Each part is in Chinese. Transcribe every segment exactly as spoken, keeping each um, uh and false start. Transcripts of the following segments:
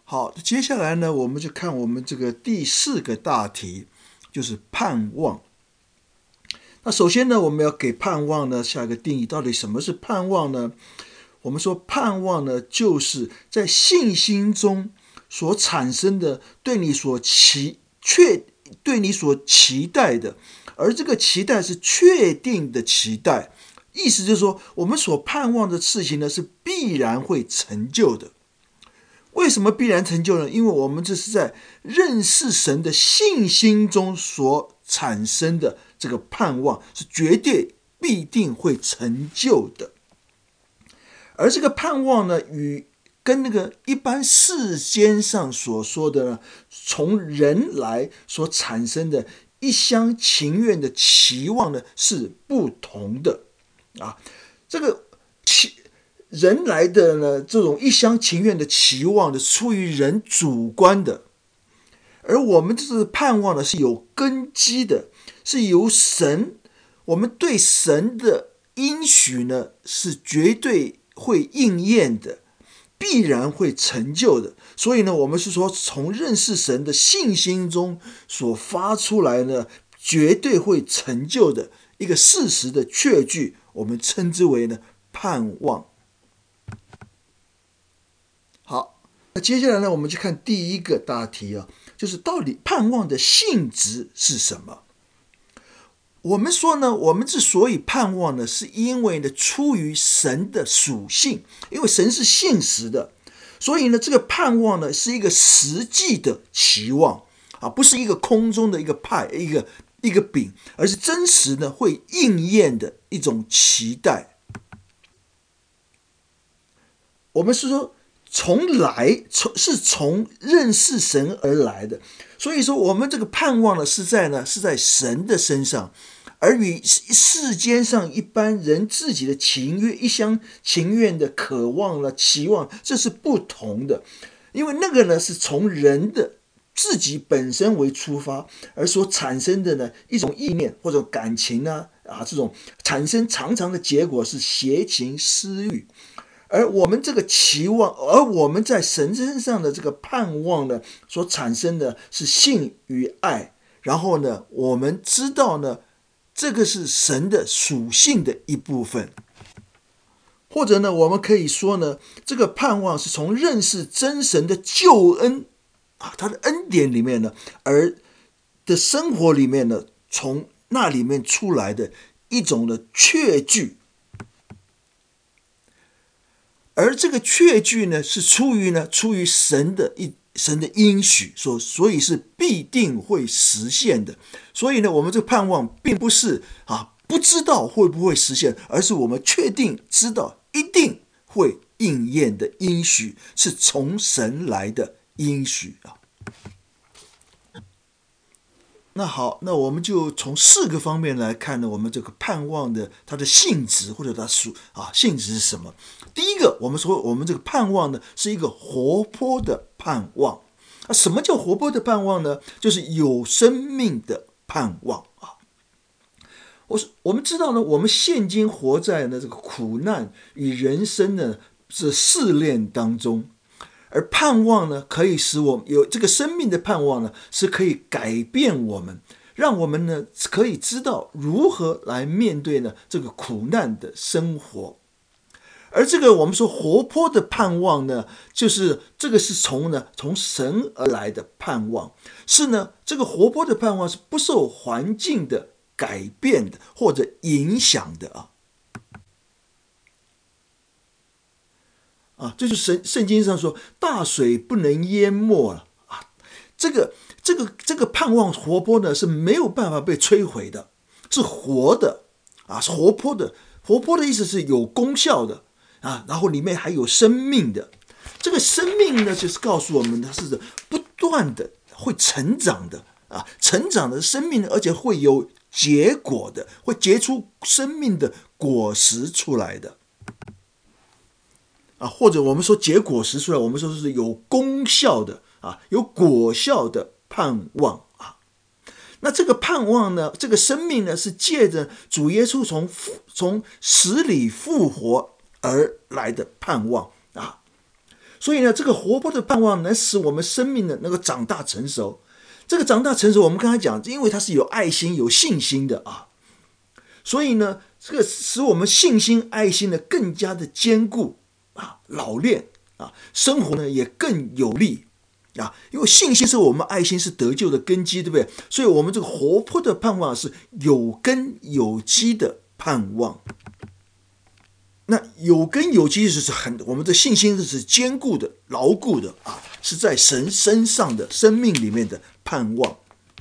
好，接下来呢，我们就看我们这个第四个大题，就是盼望。那首先呢，我们要给盼望呢下一个定义，到底什么是盼望呢？我们说盼望呢，就是在信心中所产生的对你所期确对你所期待的，而这个期待是确定的期待，意思就是说，我们所盼望的事情呢，是必然会成就的。为什么必然成就呢？因为我们这是在认识神的信心中所产生的这个盼望，是绝对必定会成就的。而这个盼望呢，与跟那个一般世间上所说的呢，从人来所产生的一厢情愿的期望呢，是不同的啊。这个期人来的呢，这种一厢情愿的期望呢，出于人主观的，而我们这是盼望呢，是有根基的，是由神，我们对神的应许呢，是绝对会应验的，必然会成就的。所以呢，我们是说，从认识神的信心中所发出来呢，绝对会成就的一个事实的确据，我们称之为呢盼望。好，那接下来呢，我们就看第一个大题啊，就是到底盼望的性质是什么？我们说呢，我们之所以盼望呢，是因为呢，出于神的属性，因为神是信实的，所以呢，这个盼望呢，是一个实际的期望啊，不是一个空中的一个派，一个一个饼，而是真实的会应验的一种期待。我们是说，从来从是从认识神而来的，所以说我们这个盼望呢，是在呢是在神的身上，而与世间上一般人自己的情愿一厢情愿的渴望了期望，这是不同的。因为那个呢是从人的自己本身为出发而所产生的呢一种意念或者感情呢啊，这种产生常常的结果是邪情私欲。而我们这个期望，而我们在神身上的这个盼望呢，所产生的是信与爱。然后呢，我们知道呢，这个是神的属性的一部分。或者呢，我们可以说呢，这个盼望是从认识真神的救恩啊，他的恩典里面呢，而的生活里面呢，从那里面出来的一种的确据。而这个确据呢，是出于呢，出于神的一神的应许，所所以是必定会实现的。所以呢，我们这个盼望并不是啊不知道会不会实现，而是我们确定知道一定会应验的应许，是从神来的应许啊。那好，那我们就从四个方面来看呢，我们这个盼望的它的性质或者它属啊性质是什么？第一个，我们说我们这个盼望呢是一个活泼的盼望。啊，什么叫活泼的盼望呢？就是有生命的盼望啊。我我们知道呢，我们现今活在呢这个苦难与人生呢是试炼当中。而盼望呢，可以使我们有这个生命的盼望呢，是可以改变我们，让我们呢可以知道如何来面对呢这个苦难的生活。而这个我们说活泼的盼望呢，就是这个是从呢从神而来的盼望，是呢这个活泼的盼望是不受环境的改变的或者影响的啊。啊，这就是圣圣经上说大水不能淹没了啊。这个这个这个盼望活泼呢是没有办法被摧毁的，是活的啊，是活泼的。活泼的意思是有功效的啊，然后里面还有生命的。这个生命呢，就是告诉我们它是不断的会成长的啊，成长的生命，而且会有结果的，会结出生命的果实出来的。啊，或者我们说结果实出来，我们说是有功效的啊，有果效的盼望啊。那这个盼望呢，这个生命呢，是借着主耶稣从从死里复活而来的盼望啊。 所以呢，这个活泼的盼望能使我们生命的能够长大成熟。这个长大成熟，我们刚才讲，因为它是有爱心、有信心的啊，所以呢，这个使我们信心、爱心呢更加的坚固啊、老练啊，生活呢也更有力啊。因为信心是我们爱心是得救的根基，对不对？所以我们这个活泼的盼望是有根有基的盼望。那有根有基就是很，我们的信心是坚固的、牢固的啊，是在神身上的生命里面的盼望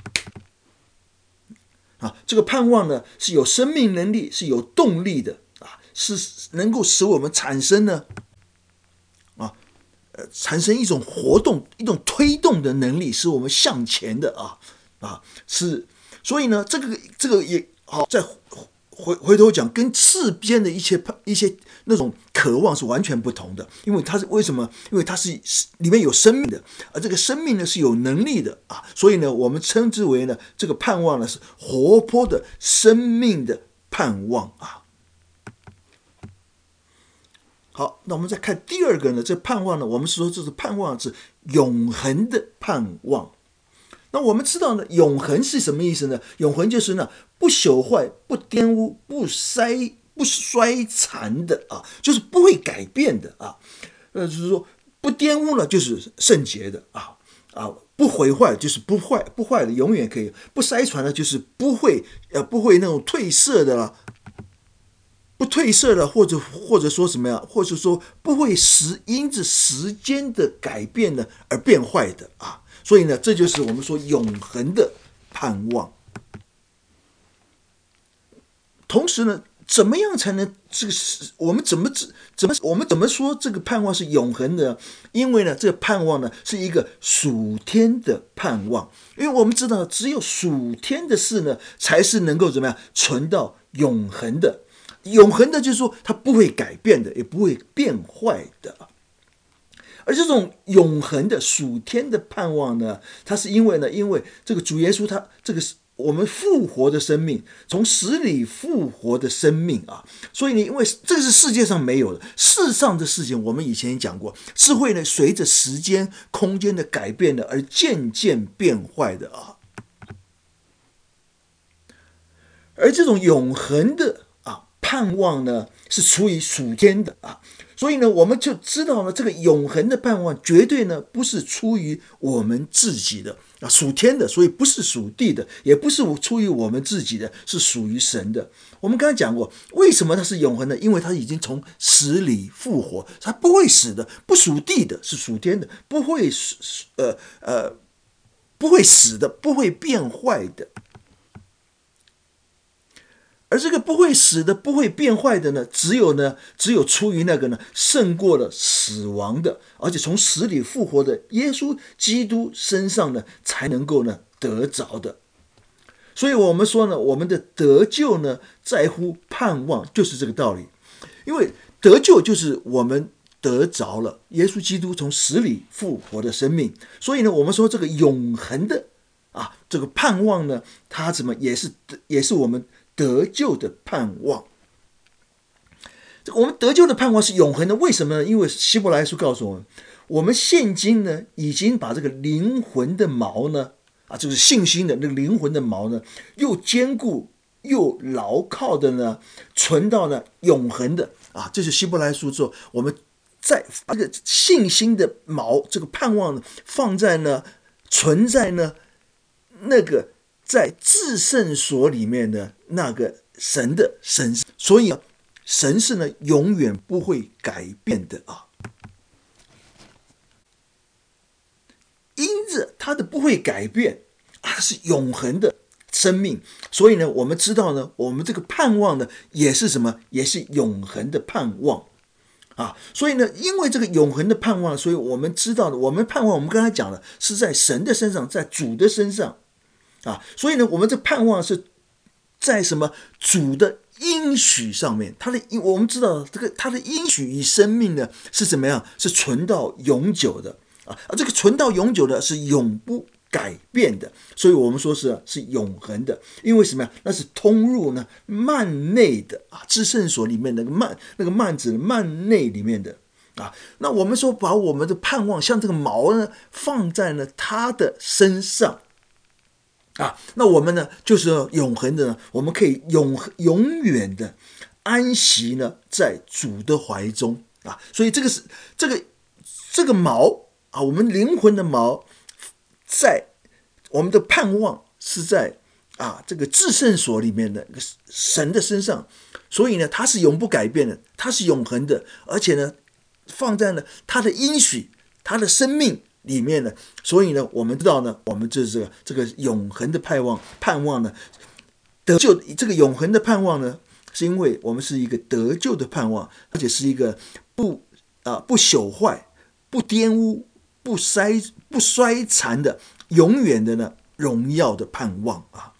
啊。这个盼望呢是有生命能力，是有动力的啊，是能够使我们产生呢啊，呃，产生一种活动、一种推动的能力，使我们向前的啊啊是。所以呢，这个这个也好在。回回头讲，跟世间的一些一些那种渴望是完全不同的，因为它是为什么？因为它是里面有生命的，而这个生命呢是有能力的啊，所以呢，我们称之为呢这个盼望呢是活泼的生命的盼望啊。好，那我们再看第二个呢，这盼望呢，我们说这是盼望是永恒的盼望。那我们知道呢，永恒是什么意思呢？永恒就是呢，不朽坏、不玷污、不衰、不衰残的啊，就是不会改变的啊。呃，就是说不玷污呢，就是圣洁的啊啊，不毁坏就是不坏，不坏的永远可以；不衰残呢，就是不会呃不会那种褪色的啦，不褪色的，或者或者说什么呀？或者说不会时因着时间的改变呢而变坏的啊。所以呢，这就是我们说永恒的盼望。同时呢，怎么样才能这个我们怎么怎么我们怎么说这个盼望是永恒的？因为呢，这个盼望呢是一个属天的盼望。因为我们知道，只有属天的事呢，才是能够怎么样存到永恒的。永恒的就是说，它不会改变的，也不会变坏的。而这种永恒的属天的盼望呢，它是因为呢，因为这个主耶稣他这个我们复活的生命，从死里复活的生命啊，所以呢，因为这个是世界上没有的，世上的事情我们以前也讲过，是会呢随着时间、空间的改变的而渐渐变坏的啊。而这种永恒的啊盼望呢，是出于属天的啊。所以呢，我们就知道呢，这个永恒的盼望绝对呢不是出于我们自己的啊，属天的，所以不是属地的，也不是出于我们自己的，是属于神的。我们刚才讲过，为什么它是永恒的？因为它已经从死里复活，它不会死的，不属地的，是属天的，不会呃呃不会死的，不会变坏的。而这个不会死的、不会变坏的呢，只有呢，只有出于那个呢，胜过了死亡的，而且从死里复活的耶稣基督身上呢，才能够呢得着的。所以我们说呢，我们的得救呢，在乎盼望，就是这个道理。因为得救就是我们得着了耶稣基督从死里复活的生命，所以呢，我们说这个永恒的啊，这个盼望呢，它怎么也是也是我们得救的盼望。我们得救的盼望是永恒的，为什么呢？因为希伯来书告诉我们，我们现今呢已经把这个灵魂的锚呢，啊，就是信心的那个灵魂的锚呢，又坚固又牢靠的呢，存到了永恒的啊。这是希伯来书说，我们在这个信心的锚，这个盼望呢，放在呢，存在呢那个在至圣所里面的那个神的神，所以神是呢永远不会改变的啊。因着他的不会改变，它是永恒的生命，所以呢，我们知道呢，我们这个盼望呢，也是什么？也是永恒的盼望啊。所以呢，因为这个永恒的盼望，所以我们知道的，我们盼望，我们刚才讲了，是在神的身上，在主的身上啊。所以呢，我们这盼望是在什么？主的应许上面。他的我们知道这个他的应许与生命呢是怎么样？是存到永久的啊。这个存到永久的是永不改变的，所以我们说是是永恒的。因为什么呀？那是通入呢幔内的啊，至圣所里面那个幔，那个幔子幔内里面的啊。那我们说把我们的盼望像这个锚呢放在了他的身上啊，那我们呢就是永恒的呢，我们可以永永远的安息呢在主的怀中啊。所以这个是这个这个锚啊，我们灵魂的锚，在我们的盼望是在啊这个至圣所里面的神的身上，所以呢它是永不改变的，它是永恒的，而且呢放在了他的应许、他的生命里面呢。所以呢我们知道呢，我们这这个这个永恒的盼望盼望呢得救，这个永恒的盼望呢，是因为我们是一个得救的盼望，而且是一个不啊、呃、不朽坏、不玷污、不衰不衰残的永远的呢荣耀的盼望啊。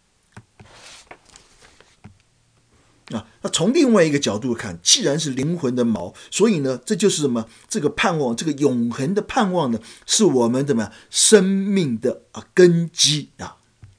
啊，那从另外一个角度看，既然是灵魂的锚，所以呢，这就是什么？这个盼望，这个永恒的盼望呢，是我们怎么样生命的啊根基啊。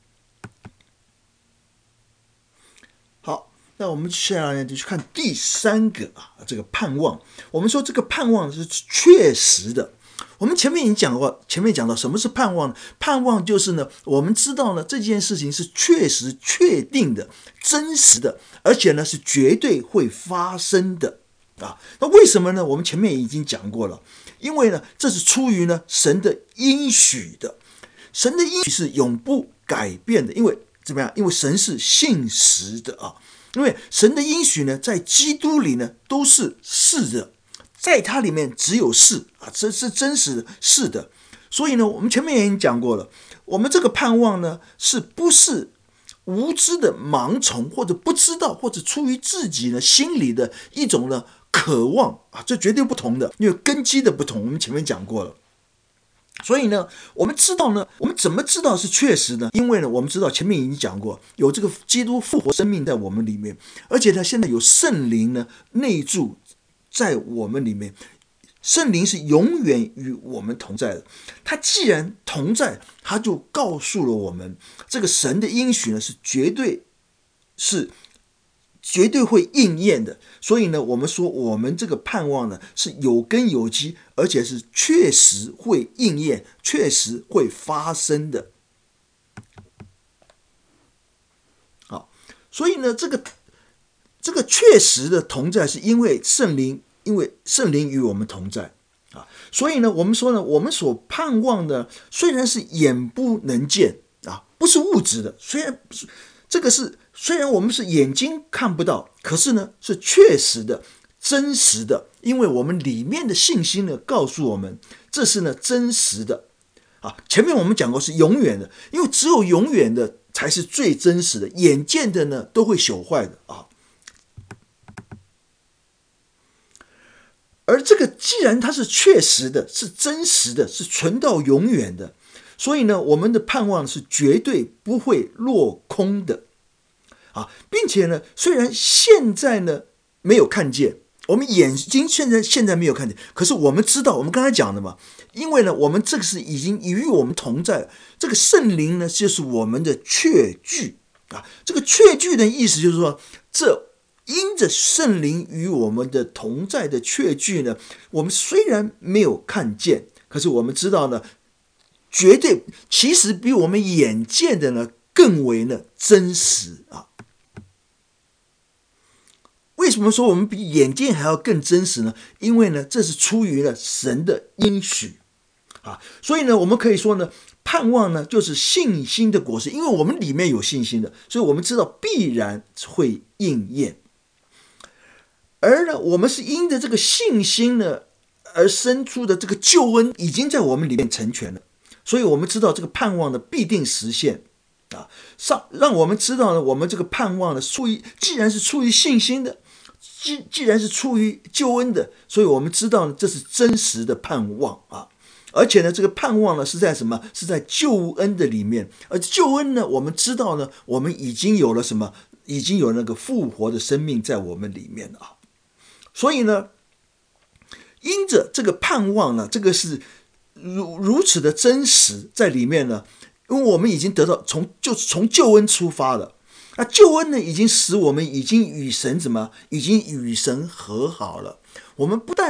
好，那我们下来就去看第三个啊，这个盼望。我们说这个盼望是确实的。我们前面已经讲过，前面讲到什么是盼望呢？盼望就是呢，我们知道呢这件事情是确实、确定的、真实的，而且呢是绝对会发生的啊。那为什么呢？我们前面已经讲过了，因为呢这是出于呢神的应许的，神的应许是永不改变的，因为怎么样？因为神是信实的啊。因为神的应许呢，在基督里呢都是是的。在它里面只有是啊，这是真实的，是的。所以呢，我们前面也已经讲过了，我们这个盼望呢，是不是无知的盲从，或者不知道，或者出于自己呢心里的一种呢渴望啊，这绝对不同的，因为根基的不同，我们前面讲过了。所以呢，我们知道呢，我们怎么知道是确实呢？因为呢，我们知道前面已经讲过，有这个基督复活生命在我们里面，而且呢，现在有圣灵呢内住在我们里面，圣灵是永远与我们同在的。他既然同在，他就告诉了我们，这个神的应许呢是绝对是绝对会应验的。所以呢，我们说我们这个盼望呢是有根有基，而且是确实会应验、确实会发生的。好，所以呢，这个。这个确实的同在是因为圣灵，因为圣灵与我们同在啊，所以呢，我们说呢，我们所盼望的虽然是眼不能见啊，不是物质的，虽然这个是虽然我们是眼睛看不到，可是呢是确实的、真实的，因为我们里面的信心呢告诉我们，这是呢真实的啊。前面我们讲过是永远的，因为只有永远的才是最真实的，眼见的呢都会朽坏的啊。而这个既然它是确实的，是真实的，是存到永远的，所以呢，我们的盼望是绝对不会落空的啊，并且呢，虽然现在呢没有看见，我们眼睛现在现在没有看见，可是我们知道，我们刚才讲的嘛，因为呢，我们这个是已经与我们同在，这个圣灵呢就是我们的确据啊，这个确据的意思就是说，这。因着圣灵与我们的同在的确据呢，我们虽然没有看见，可是我们知道呢，绝对其实比我们眼见的呢更为呢真实啊。为什么说我们比眼见还要更真实呢？因为呢，这是出于了神的应许啊，所以呢，我们可以说呢，盼望呢就是信心的果实，因为我们里面有信心的，所以我们知道必然会应验。而呢，我们是因着这个信心呢，而生出的这个救恩已经在我们里面成全了，所以我们知道这个盼望呢必定实现啊，上让我们知道呢，我们这个盼望呢，出于既然是出于信心的，既既然是出于救恩的，所以我们知道呢，这是真实的盼望啊，而且呢，这个盼望呢是在什么？是在救恩的里面，而救恩呢，我们知道呢，我们已经有了什么？已经有那个复活的生命在我们里面啊。所以呢，因着这个盼望呢，这个是如如此的真实在里面呢，因为我们已经得到从就从救恩出发了，那救恩呢，已经使我们已经与神怎么，已经与神和好了。我们不但是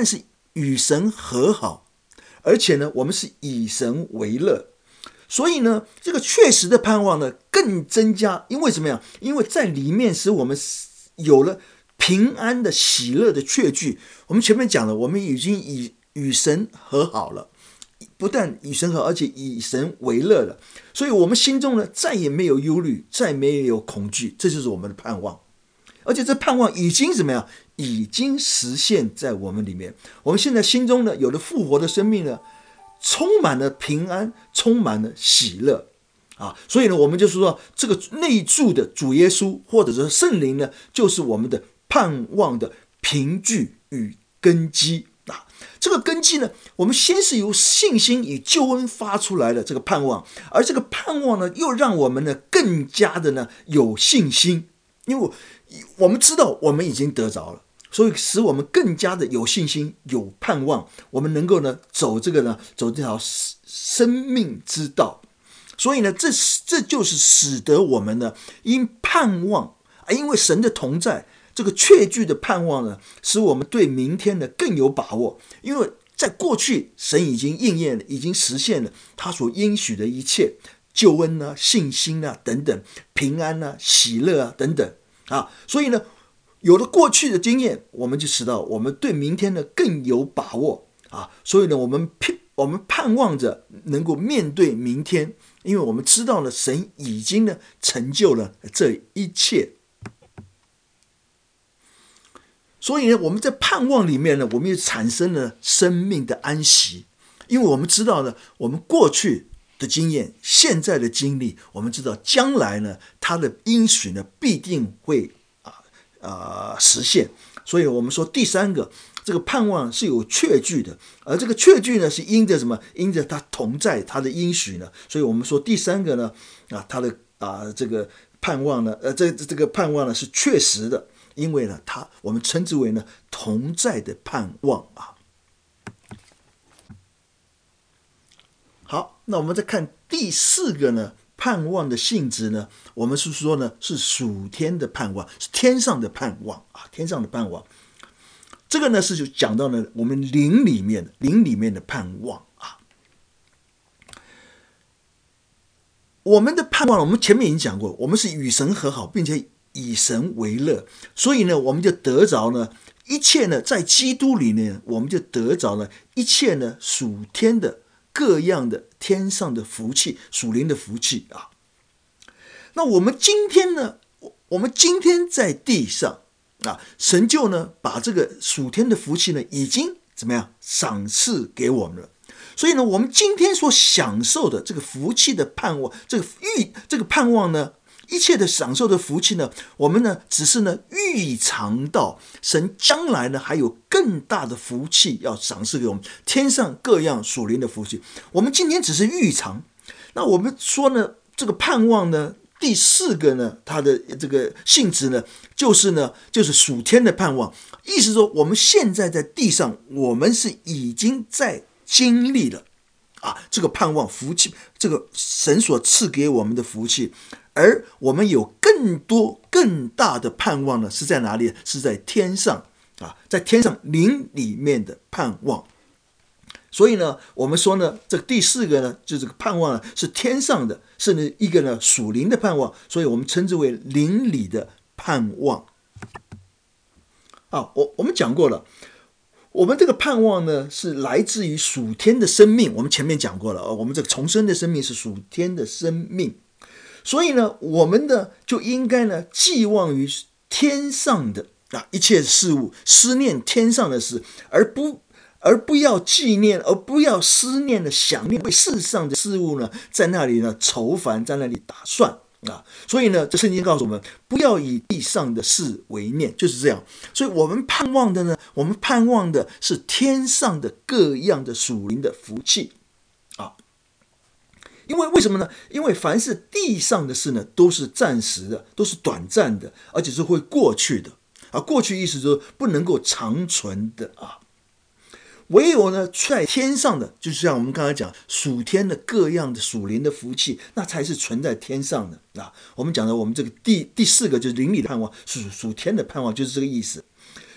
与神和好，而且呢，我们是以神为乐。所以呢，这个确实的盼望呢，更增加。因为什么呀？因为在里面使我们有了平安的、喜乐的确据。我们前面讲了，我们已经以与神和好了，不但与神和，而且以神为乐了。所以我们心中呢，再也没有忧虑，再没有恐惧，这就是我们的盼望。而且这盼望已经怎么样？已经实现在我们里面。我们现在心中呢，有了复活的生命呢，充满了平安，充满了喜乐啊！所以呢，我们就是说，这个内住的主耶稣或者是圣灵呢，就是我们的盼望的凭据与根基啊。这个根基呢，我们先是由信心与救恩发出来的这个盼望，而这个盼望呢，又让我们呢更加的呢有信心，因为我们知道我们已经得着了。所以使我们更加的有信心、有盼望，我们能够呢走这个呢走这条生命之道。所以呢，这这就是使得我们呢因盼望，因为神的同在，这个确据的盼望呢，使我们对明天呢更有把握。因为在过去，神已经应验了，已经实现了他所应许的一切救恩啊、信心啊等等、平安啊、喜乐啊等等啊，所以呢。有了过去的经验，我们就知道我们对明天呢更有把握啊，所以呢，我们我们盼望着能够面对明天，因为我们知道呢，神已经呢成就了这一切。所以呢，我们在盼望里面呢，我们也产生了生命的安息，因为我们知道呢，我们过去的经验、现在的经历，我们知道将来呢，他的应许呢必定会。呃，实现。所以我们说第三个，这个盼望是有确据的，而这个确据呢是因着什么？因着他同在，他的应许呢。所以我们说第三个呢，啊，他的啊、呃、这个盼望呢，呃，这这个盼望呢是确实的，因为呢，他我们称之为呢同在的盼望啊。好，那我们再看第四个呢。盼望的性质呢，我们是说呢，是属天的盼望，是天上的盼望啊，天上的盼望。这个呢是就讲到呢，我们灵里面的灵里面的盼望啊。我们的盼望，我们前面已经讲过，我们是与神和好，并且以神为乐，所以呢，我们就得着呢一切呢，在基督里呢，我们就得着了一切呢属天的。各样的天上的福气，属灵的福气啊。那我们今天呢？我们今天在地上啊，神就呢把这个属天的福气呢，已经怎么样赏赐给我们了。所以呢，我们今天所享受的这个福气的盼望，这个预这个盼望呢，一切的享受的福气呢，我们呢只是呢预尝到神将来呢还有更大的福气要赏赐给我们，天上各样属灵的福气，我们今天只是预尝。那我们说呢，这个盼望呢，第四个呢，它的这个性质呢，就是呢，就是属天的盼望。意思说，我们现在在地上，我们是已经在经历了啊，这个盼望福气，这个神所赐给我们的福气。而我们有更多更大的盼望呢，是在哪里？是在天上啊，在天上灵里面的盼望。所以呢，我们说呢，这个第四个呢，就这个盼望呢，是天上的，是呢一个呢属灵的盼望，所以我们称之为灵里的盼望。啊，我我们讲过了，我们这个盼望呢，是来自于属天的生命。我们前面讲过了，我们这个重生的生命是属天的生命。所以呢，我们呢就应该呢寄望于天上的啊一切事物，思念天上的事，而不而不要纪念，而不要思念的想念为世上的事物呢，在那里呢愁烦，在那里打算啊。所以呢，这圣经告诉我们，不要以地上的事为念，就是这样。所以我们盼望的呢，我们盼望的是天上的各样的属灵的福气啊。因为为什么呢？因为凡是地上的事呢，都是暂时的，都是短暂的，而且是会过去的啊。过去意思就是不能够长存的啊。唯有呢，在天上的，就像我们刚才讲属天的各样的属灵的福气，那才是存在天上的啊。我们讲的，我们这个第第四个就是灵里的盼望，属属天的盼望，就是这个意思。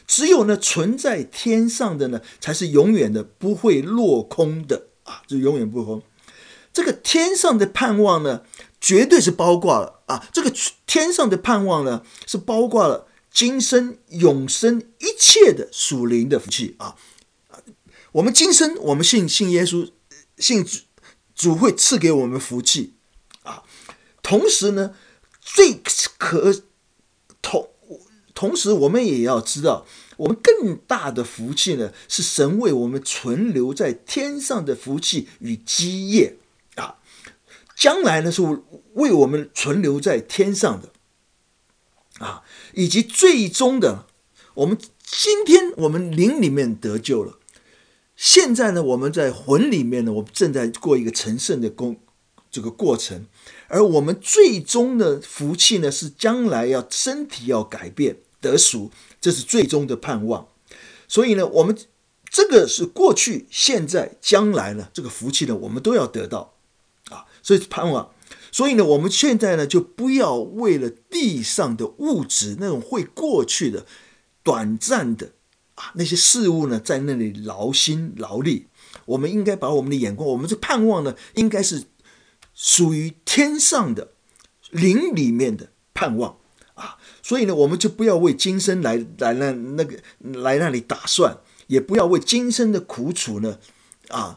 只有呢存在天上的呢，才是永远的不会落空的啊，就永远不空。这个天上的盼望呢，绝对是包括了啊，这个天上的盼望呢，是包括了今生永生一切的属灵的福气啊。我们今生我们信信耶稣，信主，主会赐给我们福气啊。同时呢，最可同同时我们也要知道，我们更大的福气呢，是神为我们存留在天上的福气与基业啊。将来呢，是为我们存留在天上的啊，以及最终的，我们今天我们灵里面得救了，现在呢，我们在魂里面呢，我们正在过一个成圣的工这个过程，而我们最终的福气呢，是将来要身体要改变得赎，这是最终的盼望。所以呢，我们这个是过去、现在、将来呢，这个福气呢，我们都要得到啊，所以盼望。所以呢，我们现在呢，就不要为了地上的物质那种会过去的、短暂的啊那些事物呢，在那里劳心劳力。我们应该把我们的眼光，我们这盼望呢，应该是属于天上的灵里面的盼望啊。所以呢，我们就不要为今生来来那那个来那里打算，也不要为今生的苦楚呢啊。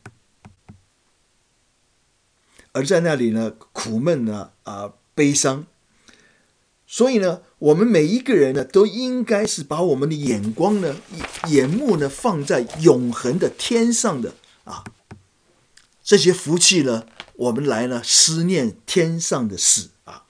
而在那里呢，苦闷呢，啊，悲伤。所以呢，我们每一个人呢，都应该是把我们的眼光呢、眼目呢，放在永恒的天上的啊，这些福气呢，我们来呢思念天上的事啊。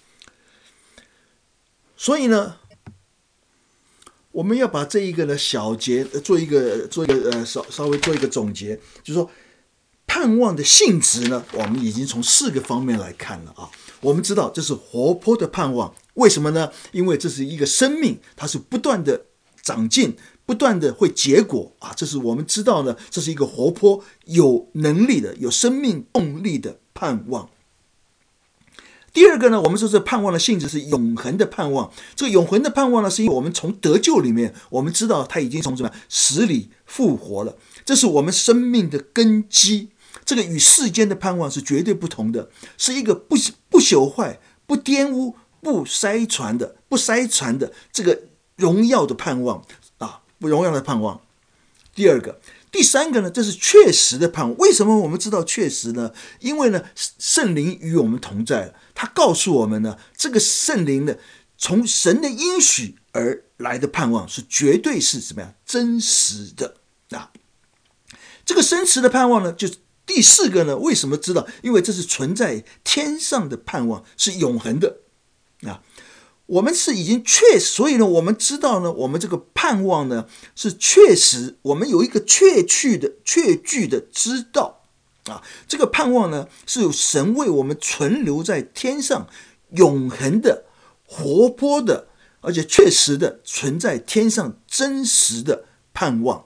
所以呢，我们要把这一个呢小节做一个做一个呃稍稍微做一个总结，就是说。盼望的性质呢，我们已经从四个方面来看了啊。我们知道这是活泼的盼望，为什么呢？因为这是一个生命，它是不断的长进，不断的会结果啊。这是我们知道呢，这是一个活泼、有能力的、有生命动力的盼望。第二个呢，我们说这盼望的性质是永恒的盼望。这个永恒的盼望呢，是因为我们从得救里面，我们知道他已经从什么死里复活了，这是我们生命的根基。这个与世间的盼望是绝对不同的，是一个不不朽坏、不玷污、不筛传的、不筛传的这个荣耀的盼望啊，不荣耀的盼望。第二个。第三个呢，这是确实的盼望。为什么我们知道确实呢？因为呢，圣灵与我们同在，他告诉我们呢，这个圣灵呢，从神的应许而来的盼望是绝对是怎么样真实的啊？这个真实的盼望呢，就是第四个呢，为什么知道？因为这是存在天上的盼望，是永恒的啊。我们是已经确实，所以呢，我们知道呢，我们这个盼望呢是确实，我们有一个确据的、确据的知道啊。这个盼望呢是有神为我们存留在天上，永恒的、活泼的，而且确实的存在天上真实的盼望。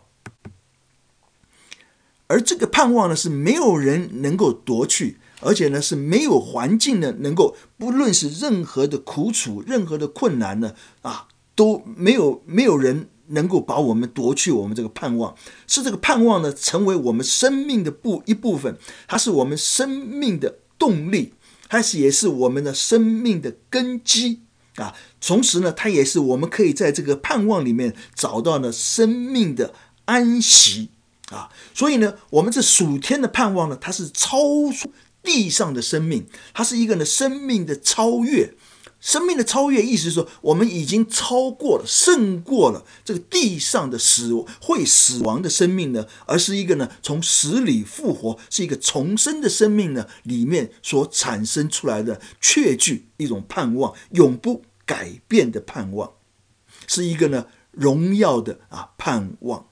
而这个盼望呢是没有人能够夺去。而且呢，是没有环境呢，能够不论是任何的苦楚、任何的困难呢，啊，都没有没有人能够把我们夺去我们这个盼望。是这个盼望呢，成为我们生命的部一部分，它是我们生命的动力，它是也是我们的生命的根基啊。同时呢，它也是我们可以在这个盼望里面找到呢生命的安息啊。所以呢，我们这属天的盼望呢，它是超出地上的生命，它是一个呢生命的超越。生命的超越意思是说，我们已经超过了、胜过了这个地上的死会死亡的生命呢，而是一个呢从死里复活，是一个重生的生命呢里面所产生出来的确据，一种盼望，永不改变的盼望，是一个呢荣耀的啊盼望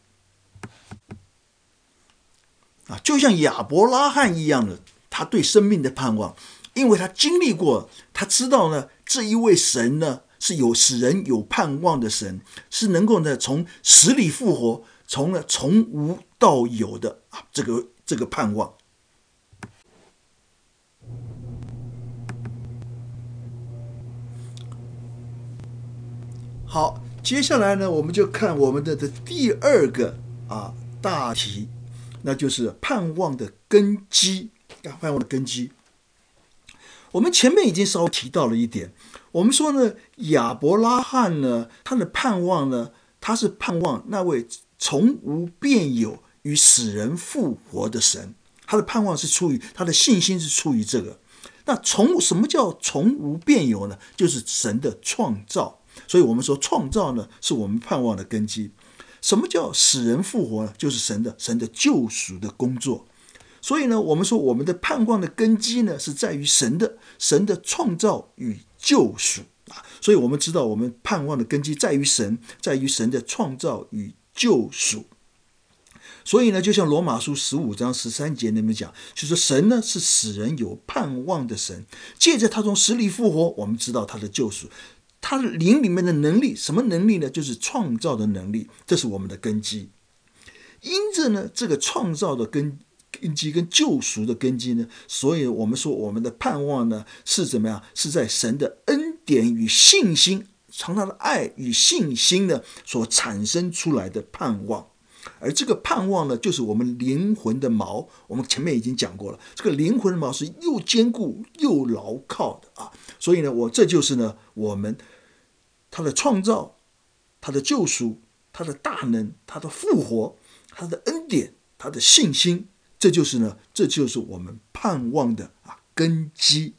啊，就像亚伯拉罕一样的。他对生命的盼望，因为他经历过，他知道呢，这一位神呢是有使人有盼望的神，是能够呢从死里复活，从呢从无到有的啊这个这个盼望。好， 接下来呢，我们就看我们的的第二个啊大题，那就是盼望的根基啊，盼望的根基。我们前面已经稍微提到了一点，我们说呢，亚伯拉罕呢，他的盼望呢，他是盼望那位从无变有与死人复活的神，他的盼望是出于他的信心是出于这个。那从什么叫从无变有呢？就是神的创造。所以我们说创造呢，是我们盼望的根基。什么叫死人复活呢？就是神的神的救赎的工作。所以呢，我们说我们的盼望的根基呢，是在于神的神的创造与救赎啊。所以我们知道，我们盼望的根基在于神，在于神的创造与救赎。所以呢，就像罗马书十五章十三节那边讲，就是说神呢是使人有盼望的神，借着他从死里复活，我们知道他的救赎，他的灵里面的能力，什么能力呢？就是创造的能力，这是我们的根基。因着呢这个创造的根根基跟救赎的根基呢，所以我们说我们的盼望呢是怎么样？是在神的恩典与信心，从他的爱与信心呢所产生出来的盼望。而这个盼望呢，就是我们灵魂的锚。我们前面已经讲过了，这个灵魂的锚是又坚固又牢靠的啊。所以呢，我这就是呢，我们他的创造、他的救赎、他的大能、他的复活、他的恩典、他的信心，这就是呢，这就是我们盼望的啊根基。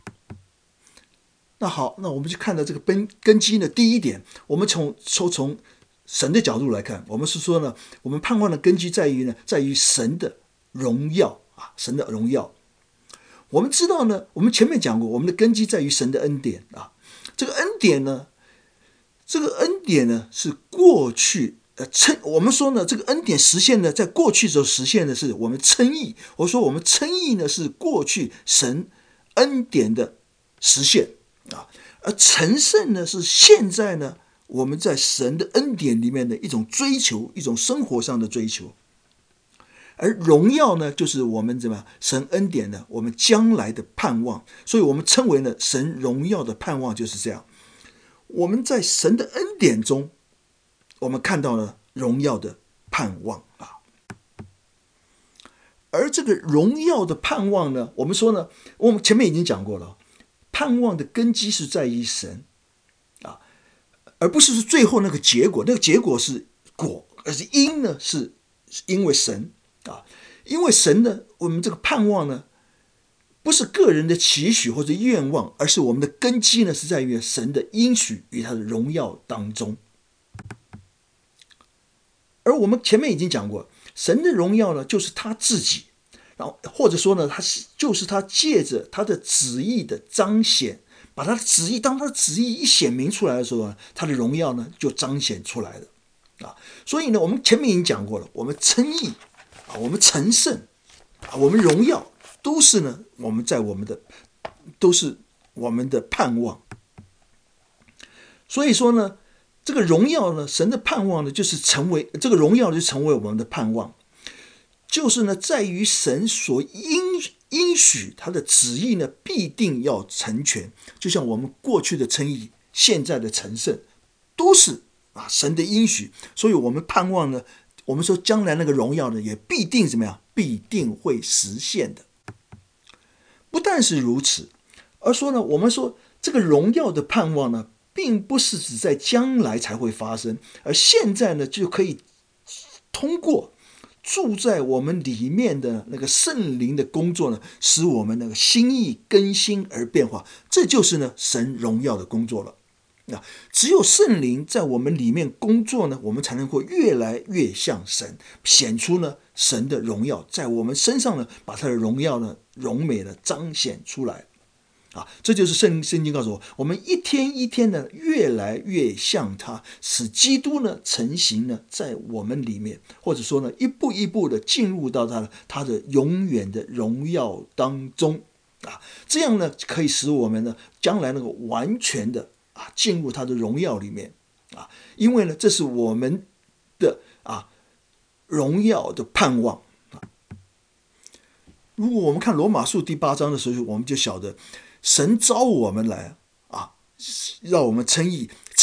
那好，那我们就看到这个根根基呢，第一点，我们从从从神的角度来看，我们是说呢，我们盼望的根基在于呢，在于神的荣耀啊，神的荣耀。我们知道呢，我们前面讲过，我们的根基在于神的恩典啊。这个恩典呢，这个恩典呢是过去呃称，我们说呢，这个恩典实现呢，在过去的时候实现的是我们称义。我说我们称义呢是过去神恩典的实现啊，而成圣呢是现在呢。我们在神的恩典里面的一种追求，一种生活上的追求。而荣耀呢，就是我们怎么样神恩典呢，我们将来的盼望。所以我们称为呢神荣耀的盼望就是这样。我们在神的恩典中，我们看到了荣耀的盼望啊。而这个荣耀的盼望呢，我们说呢，我们前面已经讲过了，盼望的根基是在于神。而不是最后那个结果，那个结果是果，而是因呢是因为神啊，因为神呢，我们这个盼望呢，不是个人的期许或者愿望，而是我们的根基呢是在于神的应许与他的荣耀当中。而我们前面已经讲过，神的荣耀呢就是他自己，然后或者说呢，他是就是他借着他的旨意的彰显。把他的旨意，当他的旨意一显明出来的时候，他的荣耀呢就彰显出来了啊。所以呢，我们前面已经讲过了，我们称义啊，我们成圣啊，我们荣耀都是呢，我们在我们的都是我们的盼望。所以说呢，这个荣耀呢，神的盼望呢，就是成为这个荣耀就成为我们的盼望，就是呢，在于神所应。应许他的旨意呢，必定要成全。就像我们过去的称义，现在的成圣，都是啊神的应许。所以我们盼望呢，我们说将来那个荣耀呢，也必定怎么样？必定会实现的。不但是如此，而说呢，我们说这个荣耀的盼望呢，并不是只在将来才会发生，而现在呢，就可以通过。住在我们里面的那个圣灵的工作呢，使我们那个心意更新而变化，这就是呢神荣耀的工作了。啊，只有圣灵在我们里面工作呢，我们才能够越来越像神，显出呢神的荣耀在我们身上呢，把他的荣耀呢荣美呢彰显出来。啊，这就是圣圣经告诉我，我们一天一天的越来越像他，使基督呢成型呢在我们里面，或者说呢一步一步的进入到他的他的永远的荣耀当中啊，这样呢可以使我们呢将来能够完全的啊进入他的荣耀里面啊，因为呢这是我们的啊荣耀的盼望啊。如果我们看罗马书第八章的时候，我们就晓得。神召我们来啊，让我们称义，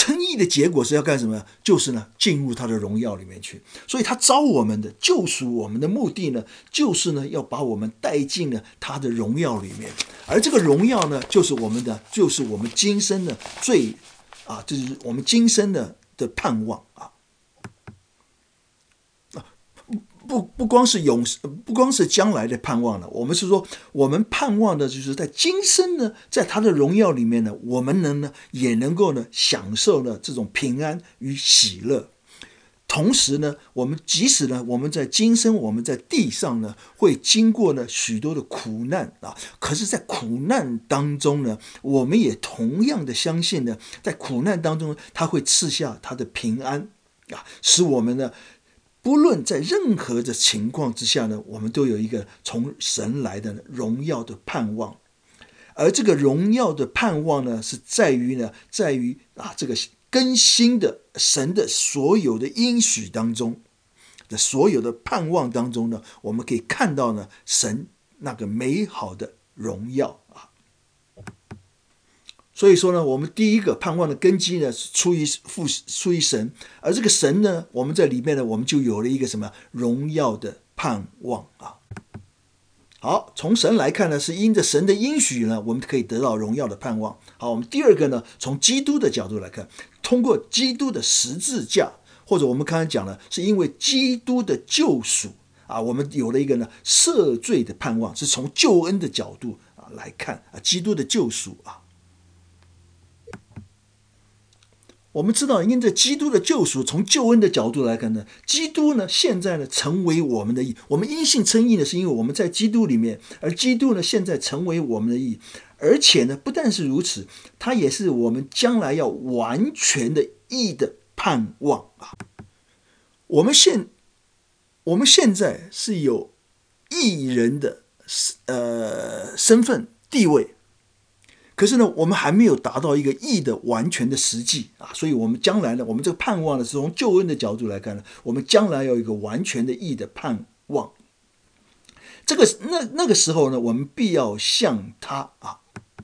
称义的结果是要干什么？就是呢，进入他的荣耀里面去。所以他招我们的救赎我们的目的呢，就是呢要把我们带进了他的荣耀里面。而这个荣耀呢，就是我们的，就是我们今生的最啊，这就是我们今生的的盼望啊。不不光是永不光是将来的盼望了，我们是说，我们盼望的就是在今生呢，在他的荣耀里面呢，我们能呢也能够呢享受呢这种平安与喜乐。同时呢，我们即使呢我们在今生我们在地上呢会经过呢许多的苦难啊，可是在苦难当中呢，我们也同样的相信呢，在苦难当中他会赐下他的平安啊，使我们呢不论在任何的情况之下呢，我们都有一个从神来的荣耀的盼望。而这个荣耀的盼望呢，是在于呢，在于啊这个更新的神的所有的应许当中的所有的盼望当中呢，我们可以看到呢，神那个美好的荣耀啊。所以说呢，我们第一个盼望的根基呢，是出于父，出于神，而这个神呢，我们在里面呢，我们就有了一个什么荣耀的盼望啊。好，从神来看呢，是因着神的应许呢，我们可以得到荣耀的盼望。好，我们第二个呢，从基督的角度来看，通过基督的十字架，或者我们刚才讲了，是因为基督的救赎啊，我们有了一个呢赦罪的盼望，是从救恩的角度啊来看啊，基督的救赎啊。我们知道，因着基督的救赎，从救恩的角度来看呢，基督呢现在呢成为我们的义。我们因信称义呢，是因为我们在基督里面，而基督呢现在成为我们的义。而且呢，不但是如此，他也是我们将来要完全的义的盼望啊。我们现我们现在是有义人的呃身份地位。可是呢，我们还没有达到一个义的完全的实际啊，所以我们将来呢，我们这个盼望呢，是从救恩的角度来看呢，我们将来要有一个完全的义的盼望。这个那那个时候呢，我们必要像他啊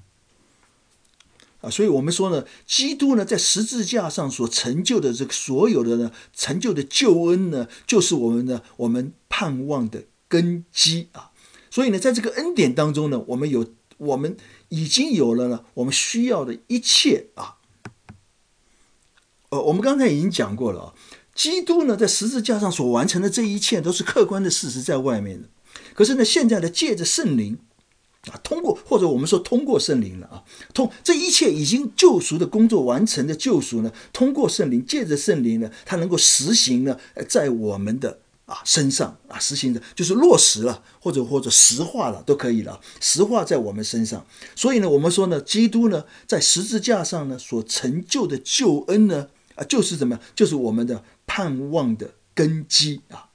啊，所以我们说呢，基督呢在十字架上所成就的这个所有的呢成就的救恩呢，就是我们呢我们盼望的根基啊。所以呢，在这个恩典当中呢，我们有。我们已经有了呢，我们需要的一切啊。呃，我们刚才已经讲过了啊，基督呢在十字架上所完成的这一切都是客观的事实在外面的。可是呢，现在呢，借着圣灵啊，通过或者我们说通过圣灵了啊，通这一切已经救赎的工作完成的救赎呢，通过圣灵，借着圣灵呢，它能够实行呢，在我们的。啊，身上啊，实行的就是落实了，或者或者实化了，都可以了，实化在我们身上。所以呢，我们说呢，基督呢在十字架上呢所成就的救恩呢，啊，就是怎么样？就是我们的盼望的根基啊。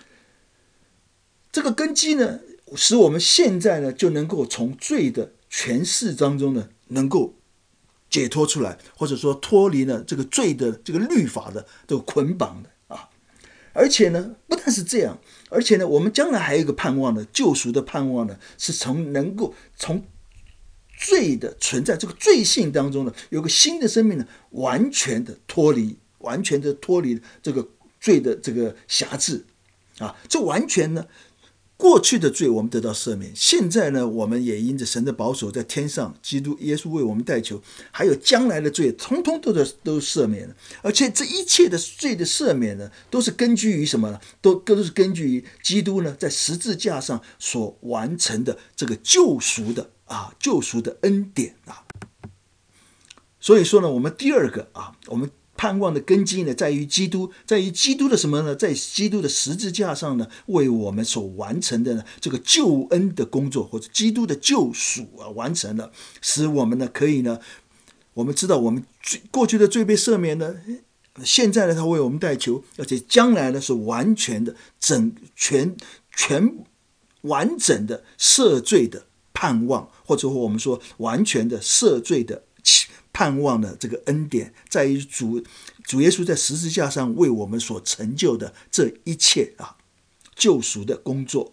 这个根基呢，使我们现在呢就能够从罪的权势当中呢，能够解脱出来，或者说脱离了这个罪的这个律法的这个捆绑的。而且呢，不但是这样，而且呢，我们将来还有一个盼望呢，救赎的盼望呢，是从能够从罪的存在这个罪性当中呢，有个新的生命呢，完全的脱离，完全的脱离这个罪的这个辖制啊，这完全呢。过去的罪我们得到赦免，现在呢，我们也因着神的保守，在天上，基督耶稣为我们代求，还有将来的罪，通通都都赦免了。而且这一切的罪的赦免呢，都是根据于什么呢？都都是根据于基督呢在十字架上所完成的这个救赎的啊，救赎的恩典啊。所以说呢，我们第二个啊，我们。盼望的根基呢，在于基督，在于基督的什么呢？在基督的十字架上呢，为我们所完成的呢这个救恩的工作，或者基督的救赎啊，完成了，使我们呢可以呢，我们知道我们过去的罪被赦免了，现在呢他为我们代求，而且将来呢是完全的整全全完整的赦罪的盼望，或者我们说完全的赦罪的。盼望的这个恩典，在于主主耶稣在十字架上为我们所成就的这一切啊，救赎的工作。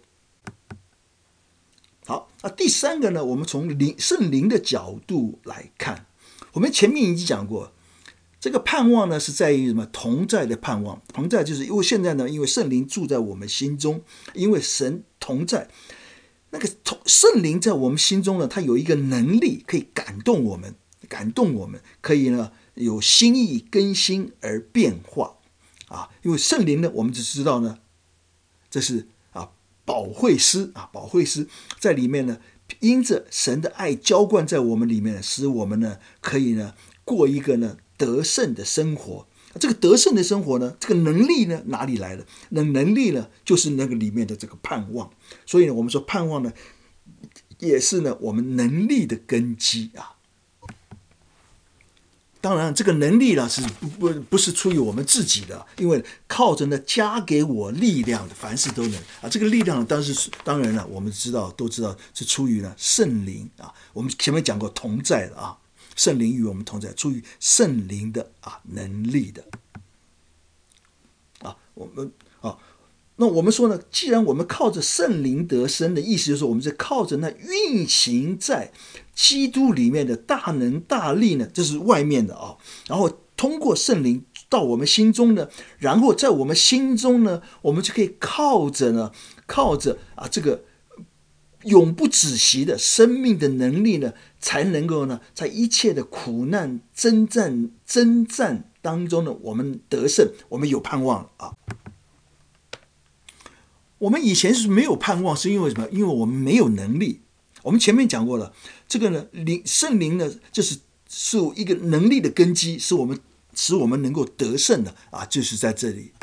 好，那第三个呢，我们从灵圣灵的角度来看，我们前面已经讲过， 这个盼望呢，是在于什么？同在的盼望。同在就是因为现在呢，因为圣灵住在我们心中，因为神同在，那个圣灵在我们心中呢，它有一个能力可以感动我们，感动我们，可以呢有心意更新而变化啊。因为圣灵呢，我们只知道呢，这是啊保惠师啊，保惠师在里面呢，因着神的爱浇灌在我们里面，使我们呢可以呢过一个呢得胜的生活。这个得胜的生活呢，这个能力呢哪里来的？那能力呢，就是那个里面的这个盼望。所以呢，我们说盼望呢，也是呢我们能力的根基啊。当然，这个能力呢是不不不是出于我们自己的，因为靠着呢加给我力量的，凡事都能啊。这个力量当然是当然了，我们知道都知道是出于呢圣灵啊。我们前面讲过同在的啊。圣灵与我们同在，出于圣灵的啊能力的啊，我们啊，那我们说呢，既然我们靠着圣灵得生的意思，就是我们是靠着那运行在基督里面的大能大力呢，这是外面的啊，然后通过圣灵到我们心中呢，然后在我们心中呢，我们就可以靠着呢，靠着啊这个永不止息的生命的能力呢，才能够呢，在一切的苦难征战征战当中呢，我们得胜，我们有盼望了啊。我们以前是没有盼望，是因为什么？因为我们没有能力。我们前面讲过了，这个呢，灵圣灵呢，就是是一个能力的根基，是我们使我们能够得胜的啊，就是在这里。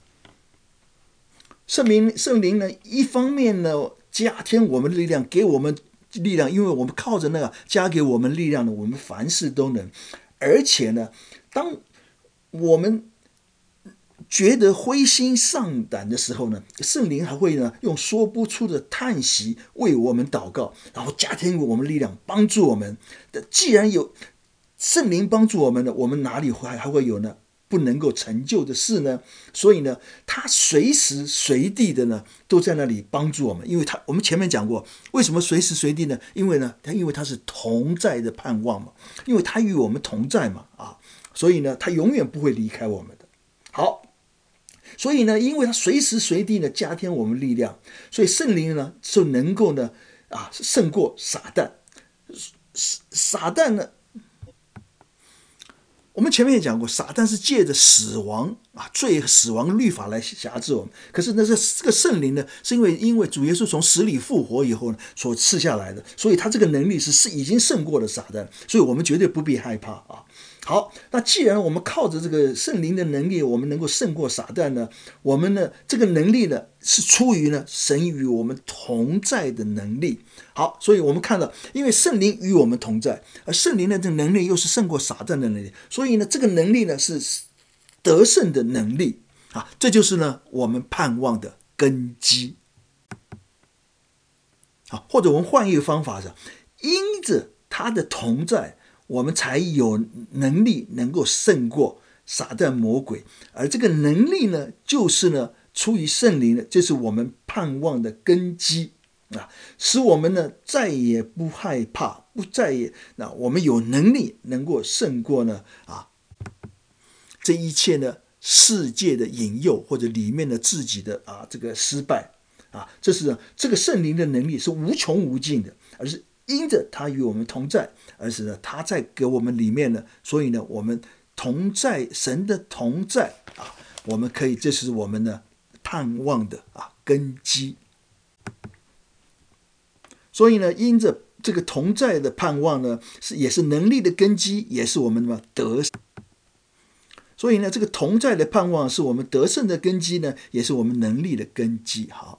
圣灵圣灵呢，一方面呢，加添我们的力量，给我们力量，因为我们靠着那个加给我们力量呢，我们凡事都能。而且呢，当我们觉得灰心丧胆的时候呢，圣灵还会呢用说不出的叹息为我们祷告，然后加添我们力量，帮助我们。既然有圣灵帮助我们呢，我们哪里还还会有呢不能够成就的事呢？所以呢，他随时随地的呢都在那里帮助我们，因为他我们前面讲过，为什么随时随地呢？因为呢，他因为他是同在的盼望嘛，因为他与我们同在嘛啊，所以呢，他永远不会离开我们的。好。所以呢，因为他随时随地呢加添我们力量，所以圣灵呢就能够呢啊胜过撒旦。撒旦呢，我们前面也讲过，撒旦是借着死亡啊罪死亡律法来辖制我们。可是呢，这这个圣灵呢，是因为因为主耶稣从死里复活以后呢所赐下来的，所以他这个能力是是已经胜过了撒旦，所以我们绝对不必害怕啊。好，那既然我们靠着这个圣灵的能力，我们能够胜过撒旦呢，我们呢这个能力呢是出于呢神与我们同在的能力。好，所以我们看到，因为圣灵与我们同在，而圣灵的这个能力又是胜过撒旦的能力，所以呢这个能力呢是得胜的能力啊，这就是呢我们盼望的根基。好，或者我们换一个方法是，因着他的同在，我们才有能力能够胜过撒旦魔鬼，而这个能力呢，就是呢出于圣灵的，这是我们盼望的根基啊，使我们呢再也不害怕，不再也那我们有能力能够胜过呢啊这一切呢世界的引诱或者里面的自己的啊这个失败啊，这是、啊、这个圣灵的能力是无穷无尽的，而是因着他与我们同在，而是呢他在给我们里面呢，所以呢我们同在神的同在啊，我们可以这是我们呢盼望的啊根基。所以呢，因着这个同在的盼望呢，是也是能力的根基，也是我们的得。所以呢，这个同在的盼望是我们得胜的根基呢，也是我们能力的根基。好。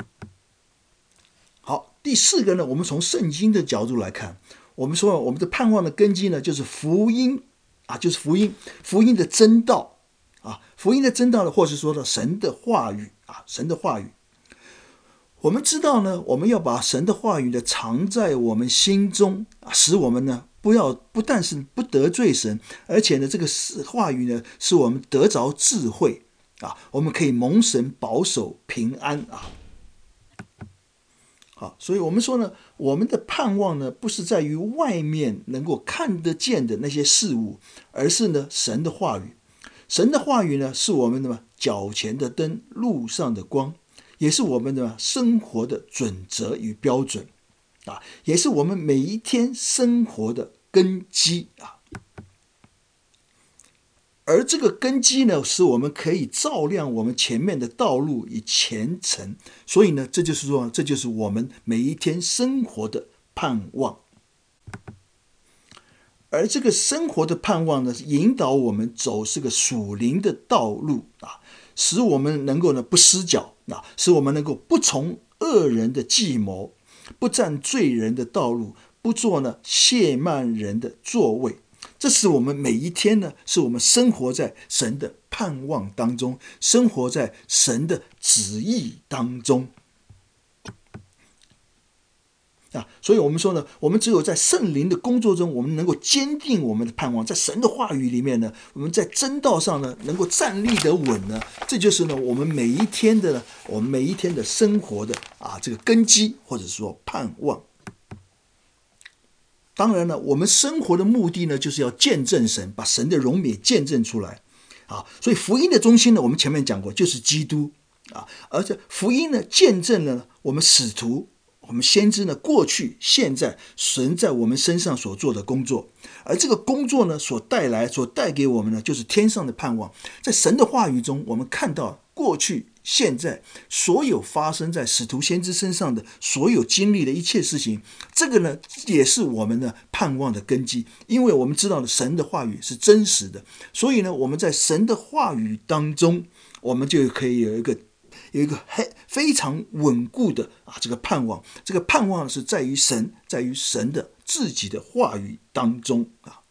好，第四个呢，我们从圣经的角度来看，我们说我们的盼望的根基呢，就是福音啊，就是福音，福音的真道啊，福音的真道呢，或是说的神的话语啊，神的话语。我们知道呢，我们要把神的话语呢藏在我们心中，使我们呢不要不但是不得罪神，而且呢这个话语呢使我们得着智慧啊，我们可以蒙神保守平安啊。 好，所以我们说呢，我们的盼望呢，不是在于外面能够看得见的那些事物，而是呢神的话语。神的话语呢，是我们的脚前的灯，路上的光，也是我们的生活的准则与标准啊，也是我们每一天生活的根基啊。而这个根基呢，使我们可以照亮我们前面的道路与前程。所以呢，这就是说，这就是我们每一天生活的盼望。而这个生活的盼望呢，引导我们走这个属灵的道路啊，使我们能够呢不失脚啊，使我们能够不从恶人的计谋，不占罪人的道路，不做呢亵慢人的座位。这是我们每一天呢，是我们生活在神的盼望当中，生活在神的旨意当中啊。所以我们说呢，我们只有在圣灵的工作中，我们能够坚定我们的盼望，在神的话语里面呢，我们在真道上呢，能够站立得稳呢。这就是呢，我们每一天的呢，我们每一天的生活的啊这个根基，或者说盼望。当然了，我们生活的目的呢，就是要见证神，把神的荣美见证出来啊。所以福音的中心呢，我们前面讲过，就是基督啊。而且福音呢，见证了我们使徒、我们先知呢，过去、现在神在我们身上所做的工作。而这个工作呢，所带来、所带给我们呢，就是天上的盼望。在神的话语中，我们看到过去、现在所有发生在使徒先知身上的所有经历的一切事情，这个呢也是我们的盼望的根基。因为我们知道神的话语是真实的，所以呢我们在神的话语当中，我们就可以有一个有一个非常稳固的啊这个盼望。这个盼望是在于神，在于神的自己的话语当中啊。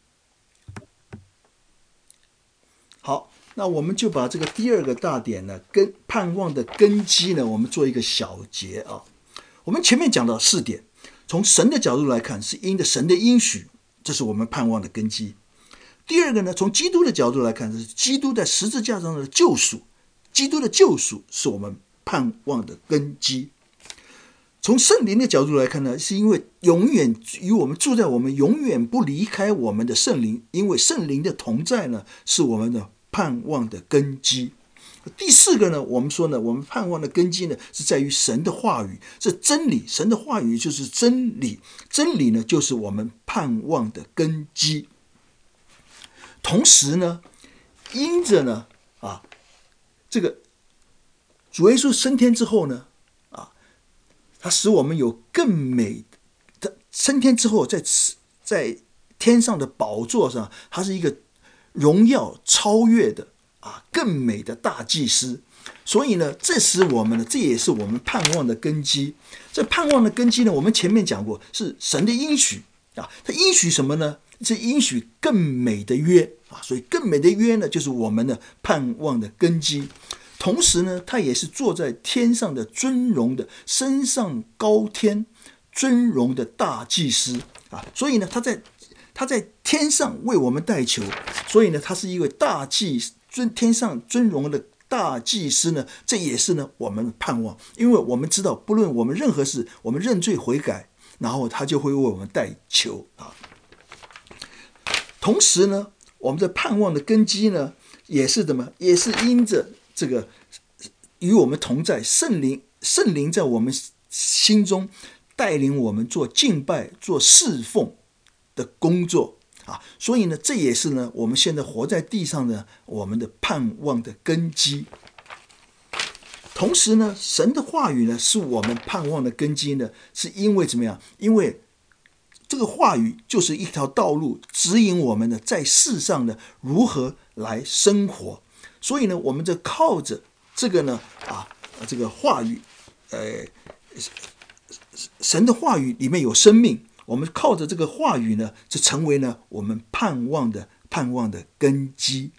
好，那我们就把这个第二个大点呢，跟盼望的根基呢，我们做一个小结啊。我们前面讲到四点，从神的角度来看，是因着神的应许，这是我们盼望的根基。第二个呢，从基督的角度来看，是基督在十字架上的救赎，基督的救赎是我们盼望的根基。从圣灵的角度来看呢，是因为永远与我们住在我们，永远不离开我们的圣灵，因为圣灵的同在呢，是我们的盼望的根基。第四个呢，我们说呢，我们盼望的根基呢，是在于神的话语，是真理。神的话语就是真理，真理呢，就是我们盼望的根基。同时呢，因着呢，啊，这个主耶稣升天之后呢，啊，他使我们有更美的升天之后，在在天上的宝座上，他是一个荣耀超越的啊，更美的大祭司。所以呢，这使我们呢，这也是我们盼望的根基。这盼望的根基呢，我们前面讲过，是神的应许啊。他应许什么呢？是应许更美的约啊。所以更美的约呢，就是我们的盼望的根基。同时呢，他也是坐在天上的尊荣的，升上高天尊荣的大祭司啊。所以呢，他在他在天上为我们代求，所以呢，他是一位大祭尊天上尊荣的大祭司呢，这也是呢我们的盼望。因为我们知道，不论我们任何事，我们认罪悔改，然后他就会为我们代求啊。同时呢，我们的盼望的根基呢，也是怎么？也是因着这个与我们同在，圣灵圣灵在我们心中带领我们做敬拜、做侍奉的工作啊。所以呢，这也是呢我们现在活在地上的我们的盼望的根基。同时呢，神的话语呢是我们盼望的根基呢，是因为怎么样？因为这个话语就是一条道路，指引我们呢在世上呢如何来生活。所以呢，我们就靠着这个呢啊这个话语，呃，神的话语里面有生命，我们靠着这个话语呢，就成为了我们盼望的盼望的根基。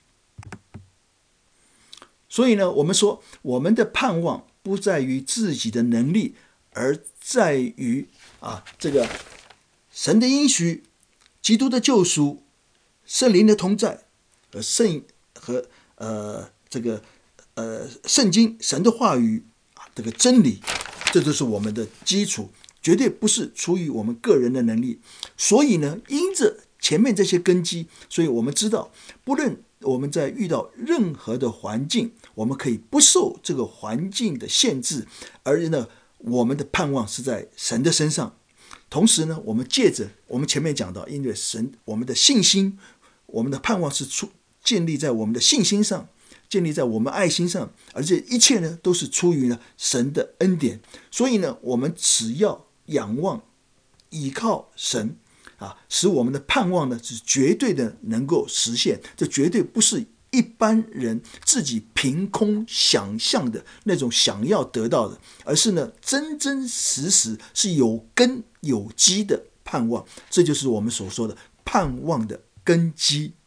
所以呢，我们说我们的盼望不在于自己的能力，而在于啊这个神的应许、基督的救赎、圣灵的同在和圣和呃这个呃圣经神的话语这个真理这就是我们的基础，绝对不是出于我们个人的能力。所以呢，因着前面这些根基，所以我们知道，不论我们在遇到任何的环境，我们可以不受这个环境的限制，而呢，我们的盼望是在神的身上。同时呢，我们借着我们前面讲到，因为神，我们的信心，我们的盼望是出建立在我们的信心上，建立在我们爱心上，而这一切呢，都是出于呢神的恩典。所以呢，我们只要仰望、倚靠神啊，使我们的盼望呢是绝对的能够实现。这绝对不是一般人自己凭空想象的那种想要得到的，而是呢真真实实是有根有基的盼望。这就是我们所说的盼望的根基。